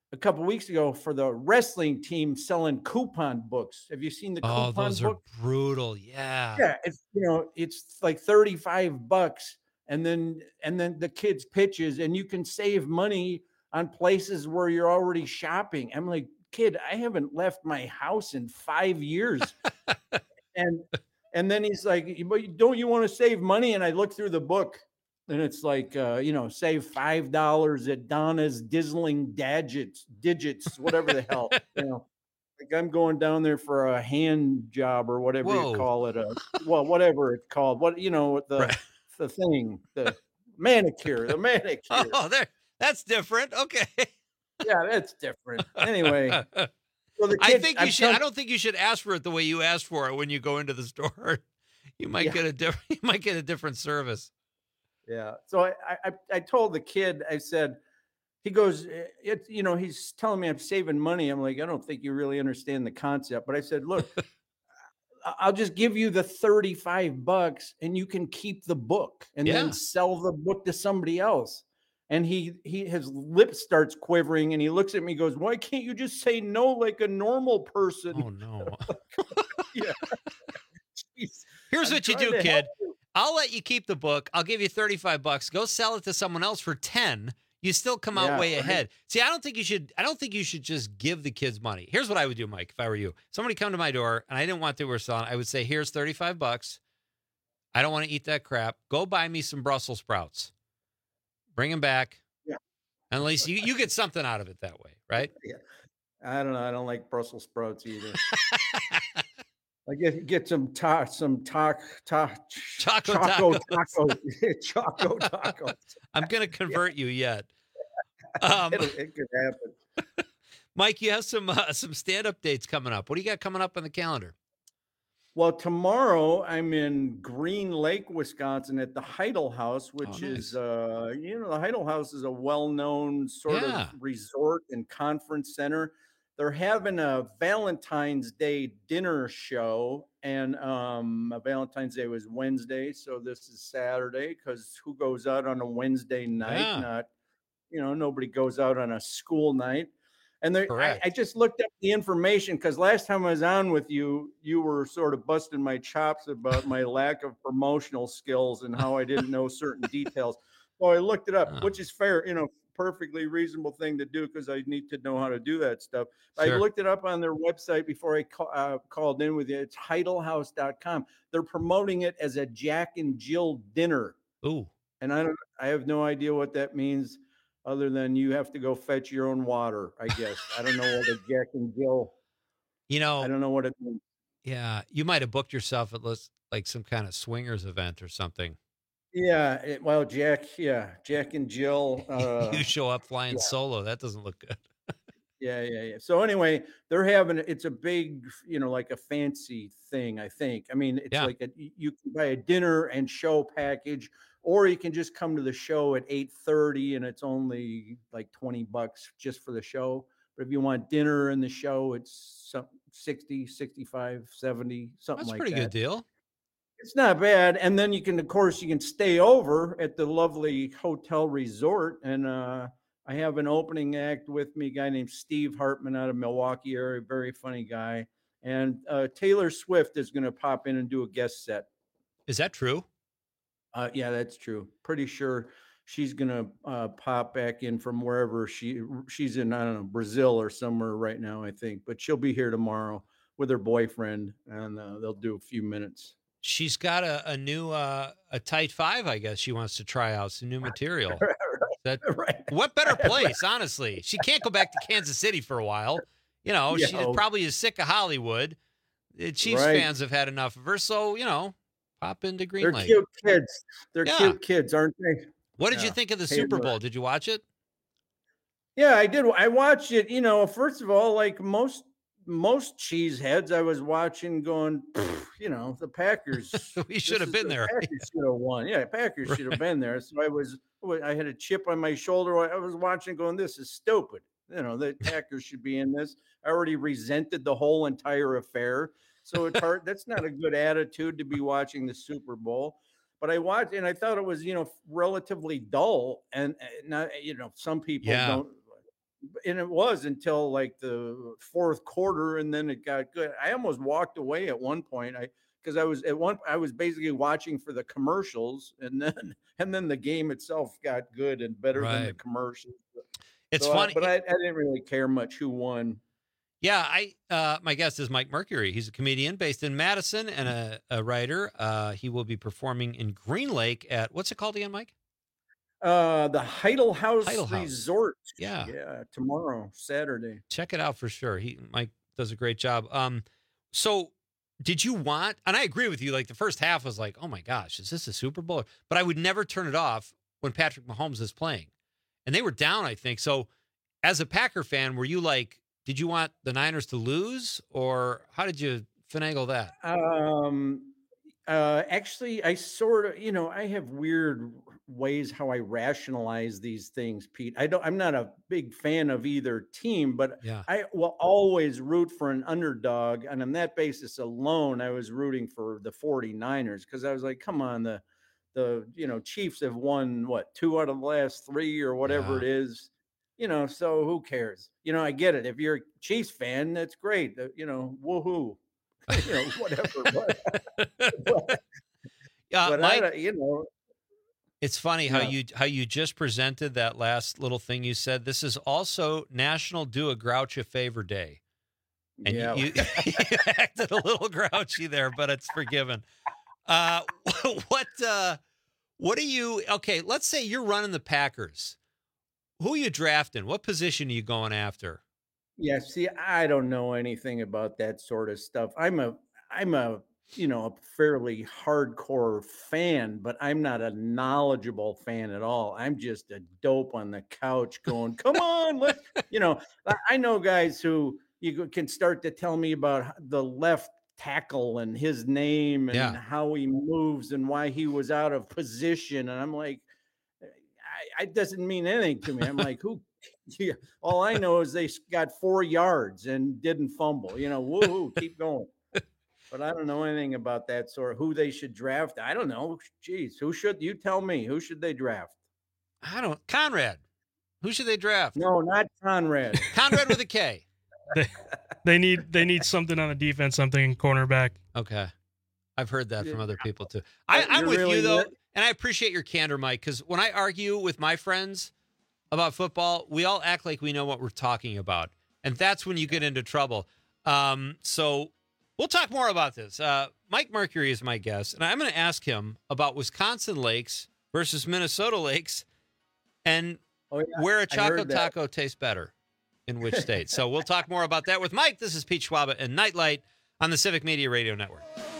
a couple weeks ago for the wrestling team selling coupon books. Have you seen the coupon those book? are brutal. Yeah. Yeah, it's like $35, and then the kids pitches, and you can save money on places where you're already shopping. I'm like, kid, I haven't left my house in 5 years. and then he's like, but don't you want to save money? And I look through the book, and it's like, save $5 at Donna's Dizzling Digits, whatever the hell, like I'm going down there for a hand job or whatever you call it. Whatever it's called, the thing, the manicure. Oh, that's different. Okay. Yeah, that's different. Anyway. So I don't think you should ask for it the way you asked for it when you go into the store. You might get a different service. Yeah. So I told the kid, I said, he goes, he's telling me I'm saving money. I'm like, I don't think you really understand the concept. But I said, look, I'll just give you the $35 and you can keep the book and then sell the book to somebody else. And his lip starts quivering and he looks at me and goes, why can't you just say no like a normal person? Oh, no. Yeah. Here's what you do, kid. I'll let you keep the book. I'll give you $35. Go sell it to someone else for 10. You still come out way ahead. See, I don't think you should just give the kids money. Here's what I would do, Mike, if I were you. Somebody come to my door and I didn't want they were selling. I would say, here's $35. I don't want to eat that crap. Go buy me some Brussels sprouts. Bring them back. Yeah. And at least you get something out of it that way, right? Yeah. I don't know. I don't like Brussels sprouts either. I get some choco tacos. I'm going to convert you yet. It could happen. Mike, you have some stand-up dates coming up. What do you got coming up on the calendar? Well, tomorrow I'm in Green Lake, Wisconsin at the Heidel House, which is, the Heidel House is a well-known sort of resort and conference center. They're having a Valentine's Day dinner show, and Valentine's Day was Wednesday, so this is Saturday, because who goes out on a Wednesday night? Not, nobody goes out on a school night. And I just looked up the information because last time I was on with you, you were sort of busting my chops about my lack of promotional skills and how I didn't know certain details. So I looked it up, which is fair, perfectly reasonable thing to do because I need to know how to do that stuff. Sure. I looked it up on their website before I called in with you. It's heidelhouse.com. They're promoting it as a Jack and Jill dinner. Ooh. And I have no idea what that means other than you have to go fetch your own water, I guess. I don't know what a Jack and Jill. I don't know what it means. Yeah, you might have booked yourself at like some kind of swingers event or something. Yeah, Jack and Jill. You show up flying solo. That doesn't look good. Yeah. So anyway, they're having, it's a big, like a fancy thing, I think. I mean, it's like you can buy a dinner and show package, or you can just come to the show at 8:30 and it's only like $20 just for the show. But if you want dinner and the show, it's some 60, 65, 70, something like that. That's a pretty good deal. It's not bad. And then you can stay over at the lovely hotel resort. And I have an opening act with me, a guy named Steve Hartman out of Milwaukee area, very funny guy. And Taylor Swift is going to pop in and do a guest set. Is that true? Yeah, that's true. Pretty sure she's going to pop back in from wherever she's in, I don't know, Brazil or somewhere right now, I think. But she'll be here tomorrow with her boyfriend, and they'll do a few minutes. She's got a new a tight 5, I guess she wants to try out some new material. What better place, honestly? She can't go back to Kansas City for a while. She probably is sick of Hollywood. The Chiefs fans have had enough of her, so pop into Green Lake. They're cute kids. They're cute kids, aren't they? What did you think of the Super Bowl? Did you watch it? Yeah, I did. I watched it. First of all, like most cheeseheads, I was watching going, the Packers. We should have been there. Packers should have won. Yeah, Packers should have been there. So I had a chip on my shoulder. I was watching going, this is stupid. The Packers should be in this. I already resented the whole entire affair. So it's hard. That's not a good attitude to be watching the Super Bowl. But I watched and I thought it was, relatively dull. And not, some people don't, and it was until like the fourth quarter, and then it got good. I almost walked away at one point. Because I was basically watching for the commercials, and then the game itself got good and better than the commercials. It's funny, but I didn't really care much who won. Yeah, my guest is Mike Mercury. He's a comedian based in Madison and a writer. He will be performing in Green Lake at, what's it called again, Mike? The Heidel House Resort. Yeah, tomorrow, Saturday. Check it out for sure. Mike does a great job. So did you want, and I agree with you, like the first half was like, oh my gosh, is this a Super Bowl? But I would never turn it off when Patrick Mahomes is playing. And they were down, I think. So as a Packer fan, were you like, did you want the Niners to lose, or how did you finagle that? Actually, I sort of, I have weird ways how I rationalize these things, Pete. I'm not a big fan of either team, but I will always root for an underdog. And on that basis alone, I was rooting for the 49ers because I was like, come on, the Chiefs have won 2 out of the last 3 or whatever it is. So who cares? I get it. If you're a Chiefs fan, that's great. Woohoo. Whatever. But Mike, it's funny how you just presented that last little thing you said. This is also National Do a Grouch a Favor Day. And you acted a little grouchy there, but it's forgiven. What are you, okay, let's say you're running the Packers. Who are you drafting? What position are you going after? Yeah, see, I don't know anything about that sort of stuff. I'm a a fairly hardcore fan, but I'm not a knowledgeable fan at all. I'm just a dope on the couch going, come on, let's, I know guys who you can start to tell me about the left tackle and his name and how he moves and why he was out of position. And I'm like, it doesn't mean anything to me. I'm like, who? Yeah, all I know is they got 4 yards and didn't fumble. Woohoo, keep going. But I don't know anything about that sort of who they should draft. I don't know. Jeez, who should you tell me? Who should they draft? Conrad. Who should they draft? No, not Conrad. Conrad with a K. They need something on the defense, something cornerback. Okay. I've heard that from other people too. I'm with you though, and I appreciate your candor, Mike, because when I argue with my friends about football, we all act like we know what we're talking about. And that's when you get into trouble. So we'll talk more about this. Mike Mercury is my guest, and I'm going to ask him about Wisconsin lakes versus Minnesota lakes and where a Choco Taco tastes better in which state. So we'll talk more about that with Mike. This is Pete Schwaba and Nightlight on the Civic Media Radio Network.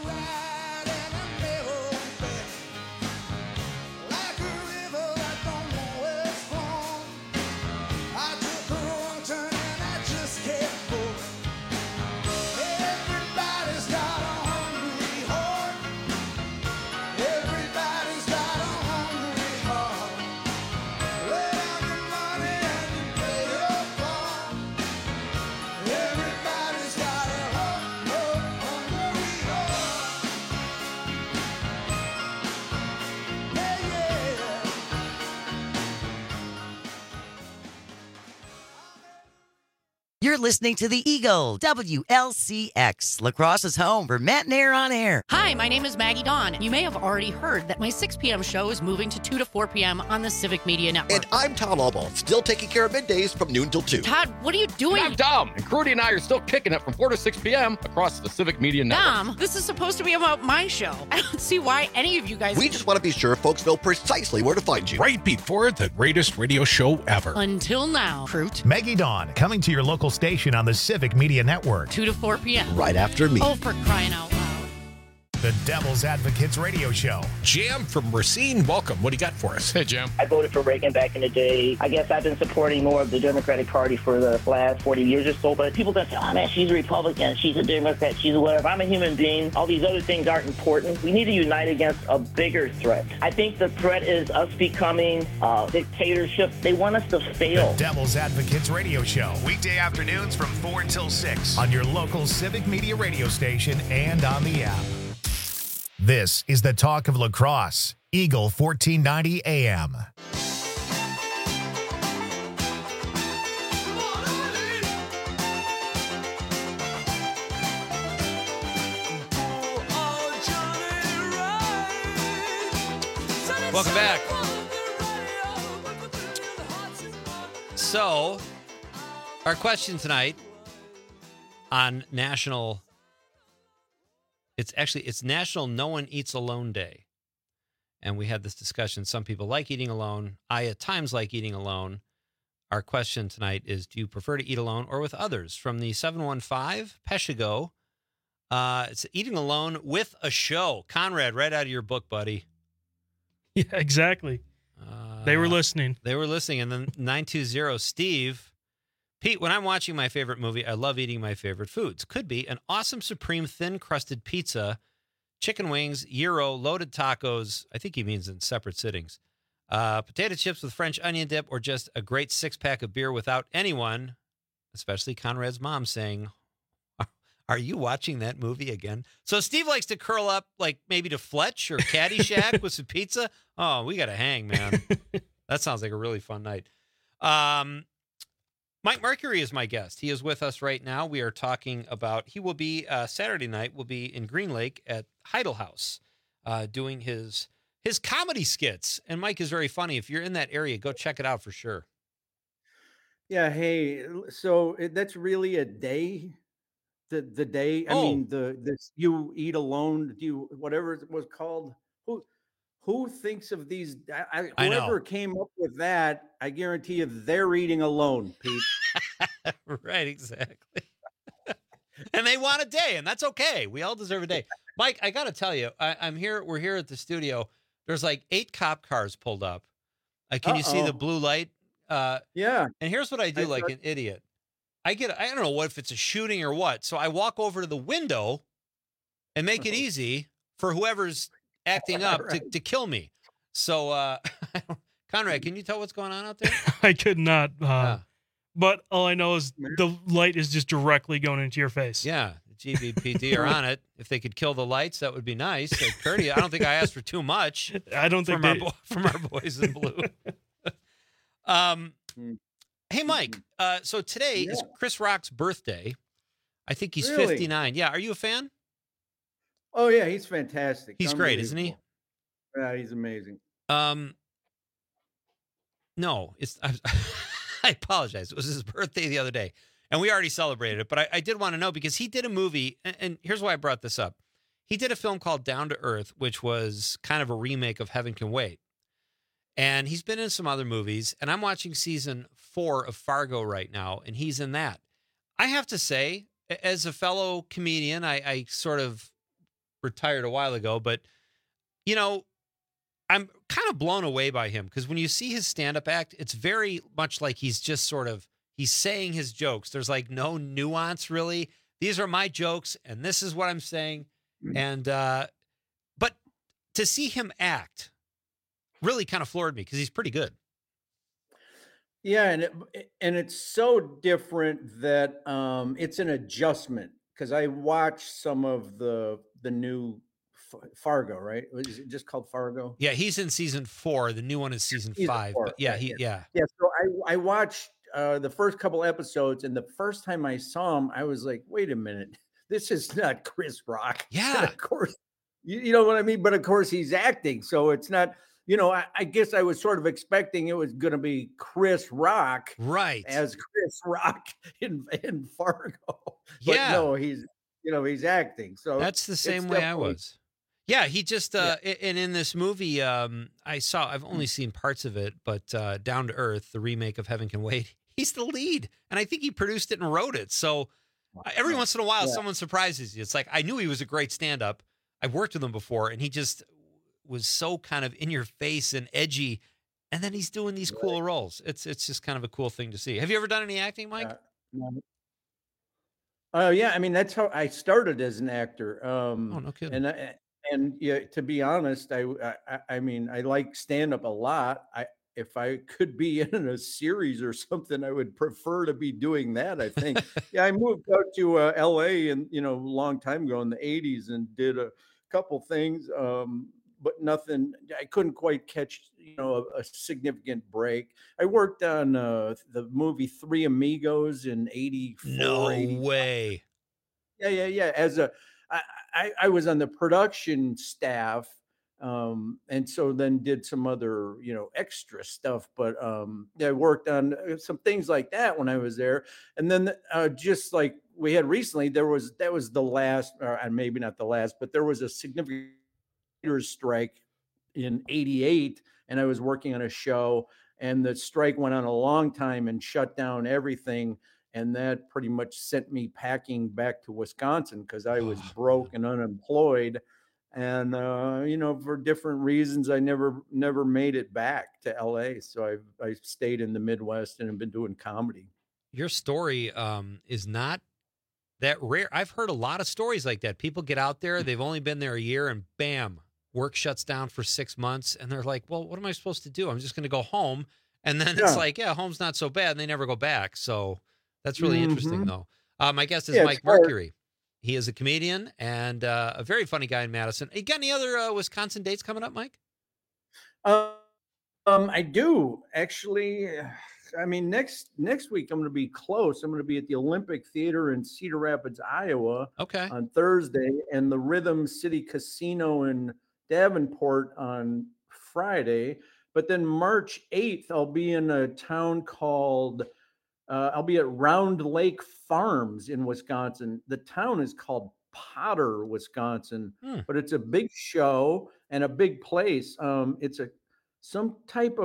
You're listening to the Eagle, WLCX, La Crosse's home for Matinee on Air. Hi, my name is Maggie Dawn. You may have already heard that my 6 p.m. show is moving to 2 to 4 p.m. on the Civic Media Network. And I'm Tom Albaugh, still taking care of middays from noon till 2. Todd, what are you doing? I'm Dom, and Crudy and I are still kicking it from 4 to 6 p.m. across the Civic Media Network. Dom, this is supposed to be about my show. I don't see why any of you guys... We just want to be sure folks know precisely where to find you. Right, Pete Ford, the greatest radio show ever. Until now, Fruit. Maggie Dawn, coming to your local station on the Civic Media Network. 2 to 4 p.m. Right after me. Oh, for crying out loud. The Devil's Advocates Radio Show. Jam from Racine, welcome. What do you got for us? Hey, Jam. I voted for Reagan back in the day. I guess I've been supporting more of the Democratic Party for the last 40 years or so, but people that say, oh man, she's a Republican, she's a Democrat, she's a whatever. I'm a human being. All these other things aren't important. We need to unite against a bigger threat. I think the threat is us becoming a dictatorship. They want us to fail. The Devil's Advocates Radio Show. Weekday afternoons from 4 until 6 on your local Civic Media radio station and on the app. This is the talk of La Crosse, Eagle 1490 AM. Welcome back. So, our question tonight on National, it's National No One Eats Alone Day. And we had this discussion. Some people like eating alone. I at times like eating alone. Our question tonight is, do you prefer to eat alone or with others? From the 715, Peshigo. It's eating alone with a show. Conrad, right out of your book, buddy. Yeah, exactly. They were listening. They were listening. And then 920, Steve. Pete, when I'm watching my favorite movie, I love eating my favorite foods. Could be an awesome supreme thin-crusted pizza, chicken wings, gyro, loaded tacos. I think he means in separate sittings. Potato chips with French onion dip, or just a great six-pack of beer without anyone, especially Conrad's mom, saying, "Are you watching that movie again?" So Steve likes to curl up, like maybe to Fletch or Caddyshack with some pizza. Oh, we got to hang, man. That sounds like a really fun night. Mike Mercury is my guest. He is with us right now. We are talking about, he will be, Saturday night, will be in Green Lake at Heidel House doing his comedy skits. And Mike is very funny. If you're in that area, go check it out for sure. Yeah. Hey, so that's really a day. The day. I mean, this you eat alone. Do you whatever it was called? Who thinks of these? Whoever came up with that, I guarantee you, they're eating alone, Pete. Right. Exactly. And they want a day, and that's okay. We all deserve a day. Mike, I got to tell you, I'm here. We're here at the studio. There's like 8 cop cars pulled up. Can you see the blue light? Yeah. And here's what I do, like an idiot. I don't know if it's a shooting or what. So I walk over to the window and make it easy for whoever's acting up to kill me. So, Conrad, can you tell what's going on out there? I could not. But all I know is the light is just directly going into your face. Yeah. The GBPD are on it. If they could kill the lights, that would be nice. Curdy, I don't think I asked for too much. I don't think from our boys in blue. Hey, Mike. So today is Chris Rock's birthday. I think he's 59. Yeah. Are you a fan? Oh, yeah. He's fantastic. He's great, isn't he? Yeah, he's amazing. No, I apologize. It was his birthday the other day, and we already celebrated it. But I did want to know, because he did a movie, and here's why I brought this up. He did a film called Down to Earth, which was kind of a remake of Heaven Can Wait. And he's been in some other movies, and I'm watching season 4 of Fargo right now, and he's in that. I have to say, as a fellow comedian, I sort of retired a while ago, but, you know, I'm kind of blown away by him, because when you see his stand-up act, it's very much like he's just sort of, he's saying his jokes. There's like no nuance, really. These are my jokes, and this is what I'm saying. And, but to see him act really kind of floored me, because he's pretty good. Yeah, and it's so different that it's an adjustment, because I watched some of the new Fargo, right? Is it just called Fargo? Yeah, he's in season 4. The new one is season 5. 4, but yeah, right, yeah. So I watched the first couple episodes, and the first time I saw him, I was like, wait a minute, this is not Chris Rock. Yeah, of course, you know what I mean. But of course, he's acting, so it's not. You know, I guess I was sort of expecting it was going to be Chris Rock, right, as Chris Rock in Fargo. But yeah, no, he's acting. So that's the same way I was. Yeah, he just and in this movie, I've only seen parts of it, but Down to Earth, the remake of Heaven Can Wait, he's the lead, and I think he produced it and wrote it. So every once in a while, someone surprises you. It's like, I knew he was a great stand-up. I've worked with him before, and he just was so kind of in your face and edgy, and then he's doing these cool roles. It's just kind of a cool thing to see. Have you ever done any acting, Mike? Yeah, I mean, that's how I started as an actor. Oh, no kidding. And yeah, to be honest, I mean, I like stand-up a lot. If I could be in a series or something, I would prefer to be doing that, I think. Yeah, I moved out to LA and, a long time ago in the 80s, and did a couple things. But nothing, I couldn't quite catch, a significant break. I worked on the movie Three Amigos in 84. No way. Yeah. I was on the production staff And so then did some other, extra stuff. But I worked on some things like that when I was there. And then just like we had recently, that was the last, or maybe not the last, but there was a significant strike in '88, and I was working on a show, and the strike went on a long time and shut down everything. And that pretty much sent me packing back to Wisconsin because I was broke and unemployed. And, for different reasons, I never made it back to LA. So I stayed in the Midwest and have been doing comedy. Your story is not that rare. I've heard a lot of stories like that. People get out there, they've only been there a year, and bam, work shuts down for 6 months. And they're like, well, what am I supposed to do? I'm just going to go home. And then it's like, home's not so bad. And they never go back. So that's really interesting, though. My guest is Mike Mercury. He is a comedian and a very funny guy in Madison. You got any other Wisconsin dates coming up, Mike? I do, actually. I mean, next week I'm going to be close. I'm going to be at the Olympic Theater in Cedar Rapids, Iowa, on Thursday, and the Rhythm City Casino in Davenport on Friday. But then March 8th, I'll be in a town called I'll be at Round Lake Farms in Wisconsin. The town is called Potter, Wisconsin, but it's a big show and a big place. It's some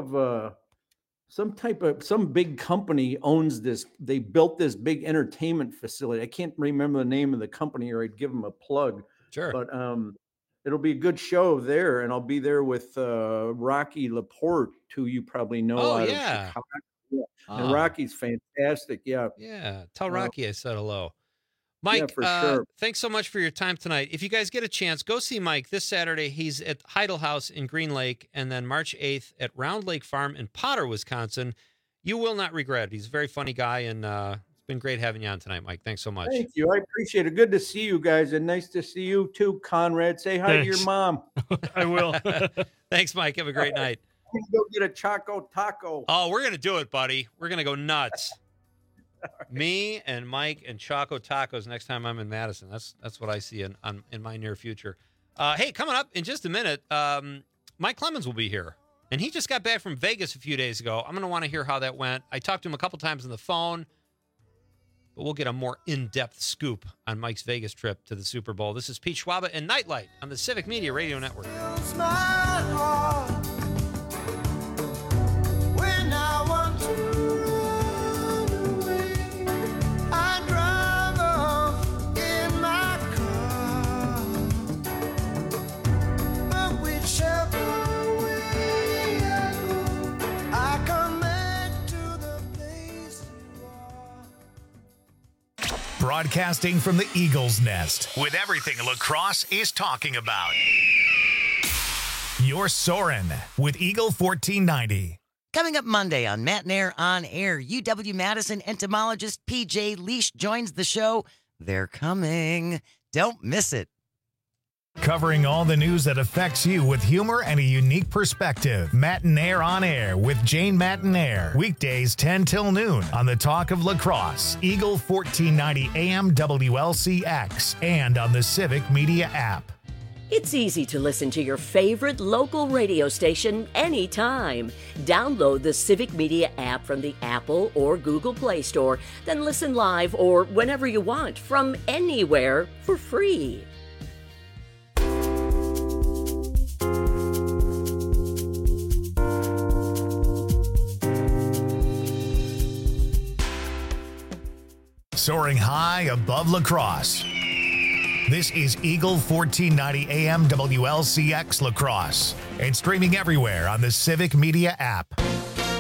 big company owns this. They built this big entertainment facility. I can't remember the name of the company, or I'd give them a plug. Sure. But it'll be a good show there, and I'll be there with Rocky Laporte, who you probably know out of Chicago. And Rocky's fantastic. Yeah. Tell Rocky I said hello. Mike, for sure. Thanks so much for your time tonight. If you guys get a chance, go see Mike this Saturday. He's at Heidel House in Green Lake, and then March 8th at Round Lake Farm in Potter, Wisconsin. You will not regret it. He's a very funny guy, and it's been great having you on tonight, Mike. Thanks so much. Thank you. I appreciate it. Good to see you guys, and nice to see you too, Conrad. Say hi to your mom. I will. Thanks, Mike. Have a great night. Go get a Choco Taco. Oh, we're going to do it, buddy. We're going to go nuts. Right. Me and Mike and Choco Tacos next time I'm in Madison. That's what I see in my near future. Hey, coming up in just a minute, Mike Clemens will be here. And he just got back from Vegas a few days ago. I'm going to want to hear how that went. I talked to him a couple times on the phone, but we'll get a more in-depth scoop on Mike's Vegas trip to the Super Bowl. This is Pete Schwaba and Nightlight on the Civic Media Radio Network. Broadcasting from the Eagle's Nest with everything lacrosse is talking about. You're Soarin' with Eagle 1490. Coming up Monday on Matt and Air on Air, UW-Madison entomologist PJ Leash joins the show. They're coming. Don't miss it. Covering all the news that affects you with humor and a unique perspective. Matt and Air on Air with Jane Matt and Air. Weekdays 10 till noon on the Talk of Lacrosse, Eagle 1490 AM WLCX, and on the Civic Media app. It's easy to listen to your favorite local radio station anytime. Download the Civic Media app from the Apple or Google Play Store, then listen live or whenever you want from anywhere for free. Soaring high above lacrosse. This is Eagle 1490 AM WLCX Lacrosse and streaming everywhere on the Civic Media app.